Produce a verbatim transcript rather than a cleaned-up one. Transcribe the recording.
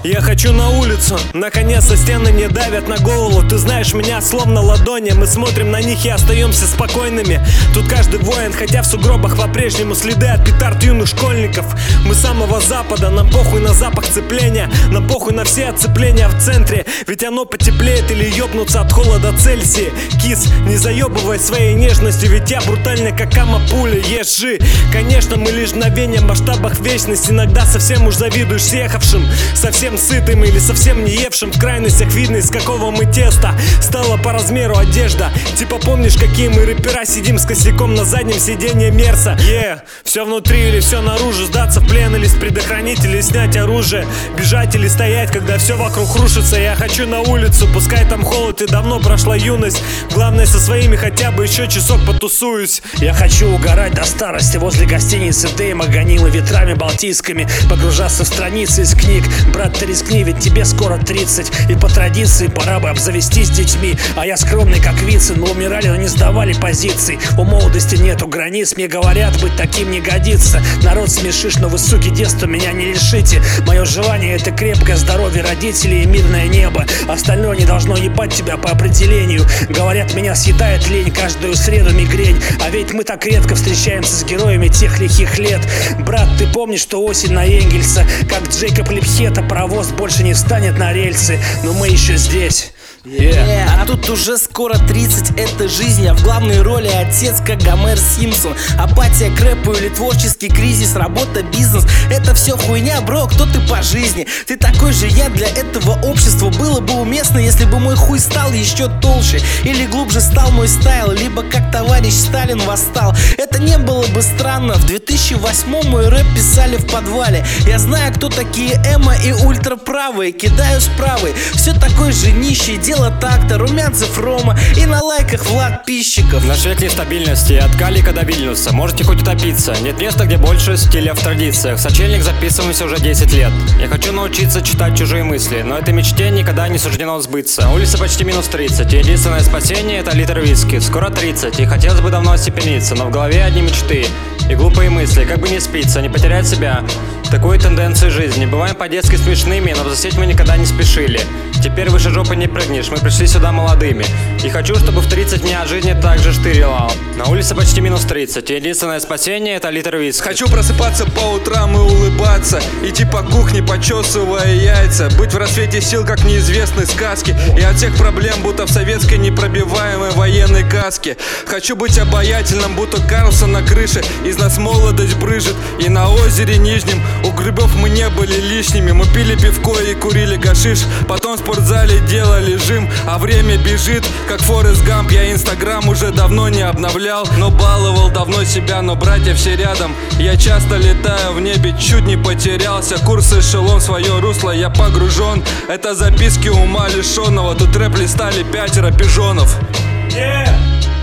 Я хочу на улицу, наконец-то стены не давят на голову. Ты знаешь меня словно ладони, мы смотрим на них и остаемся спокойными. Тут каждый воин, хотя в сугробах по-прежнему следы от петард юных школьников. Мы с самого запада, нам похуй на запах цепления, нам похуй на все отцепления в центре. Ведь оно потеплеет или ёбнуться от холода Цельсии. Кис, не заебывай своей нежностью, ведь я брутальный как кама-пуля, ежи. Конечно, мы лишь мгновения в масштабах вечности. Иногда совсем уж завидуешь съехавшим, совсем сытым или совсем не евшим. В крайностях видно, из какого мы теста стала по размеру одежда. Типа помнишь, какие мы рэпера сидим с косяком на заднем сиденье Мерса. Е, yeah. Все внутри или все наружу, сдаться в плен или с предохранителя, или снять оружие, бежать или стоять, когда все вокруг рушится. Я хочу на улицу, пускай там холод и давно прошла юность. Главное, со своими хотя бы еще часок потусуюсь. Я хочу угорать до старости возле гостиницы Дейма, гонила ветрами балтийскими, погружаться в страницы из книг. Брат, ты рискни, ведь тебе скоро тридцать, и по традиции пора бы обзавестись детьми. А я скромный как Вицин, мы умирали, но не сдавали позиций. У молодости нету границ, мне говорят, быть таким не годится. Народ смешишь, но вы, суки, детства меня не лишите. Мое желание — это крепкое здоровье родителей и мирное небо. Остальное не должно ебать тебя по определению. Говорят, меня съедает лень, каждую среду мигрень. А ведь мы так редко встречаемся с героями тех лихих лет. Брат, ты помнишь, что осень на Энгельса? Как Джейкоб Липхета, паровоз больше не встанет на рельсы. Но мы еще здесь. Yeah. Yeah. А тут уже скоро тридцать, это жизнь, а в главной роли отец, как Гомер Симпсон. Апатия к рэпу или творческий кризис, работа, бизнес — это все хуйня, бро, кто ты по жизни? Ты такой же я для этого общества. Было бы уместно, если бы мой хуй стал еще толще, или глубже стал мой стайл, либо как товарищ Сталин восстал. Это не было бы странно. В две тысячи восьмом мой рэп писали в подвале. Я знаю, кто такие эмо и ультраправые, кидаю с правой. Все такой же нищий, дело так-то, Румянцев Рома и на лайках Влад Пищиков. Наш век нестабильности, от Калика до Вильнюса, можете хоть утопиться. Нет места, где больше стиля в традициях. В сочельник записываемся уже десять лет. Я хочу научиться читать чужие мысли, но этой мечте никогда не суждено сбыться. Улица почти минус тридцать, единственное спасение — это литр виски. Скоро тридцать, и хотелось бы давно остепениться, но в голове одни мечты и глупые мысли, как бы не спиться, не потерять себя. Такой тенденции жизни. Бываем по-детски смешными, но взлететь мы никогда не спешили. Теперь выше жопы не прыгнешь, мы пришли сюда молодыми. И хочу, чтобы в тридцать меня от жизни так же штырила. На улице почти минус тридцать, единственное спасение — это литр виски. Хочу просыпаться по утрам и улыбаться, идти по кухне, почесывая яйца, быть в рассвете сил, как в неизвестной сказке, и от всех проблем, будто в советской непробиваемой военной каске. Хочу быть обаятельным, будто Карлсон на крыше, из нас молодость брыжет. И на озере Нижнем у грибов мы не были лишними. Мы пили пивко и курили гашиш, потом в спортзале делали жим. А время бежит, как Форест Гамп. Я инстаграм уже давно не обновлял, но баловал давно себя, но братья все рядом. Я часто летаю в небе, чуть не потерялся. Курс эшелон, в свое русло я погружен. Это записки ума лишенного, тут рэп листали пятеро пижонов. Yeah.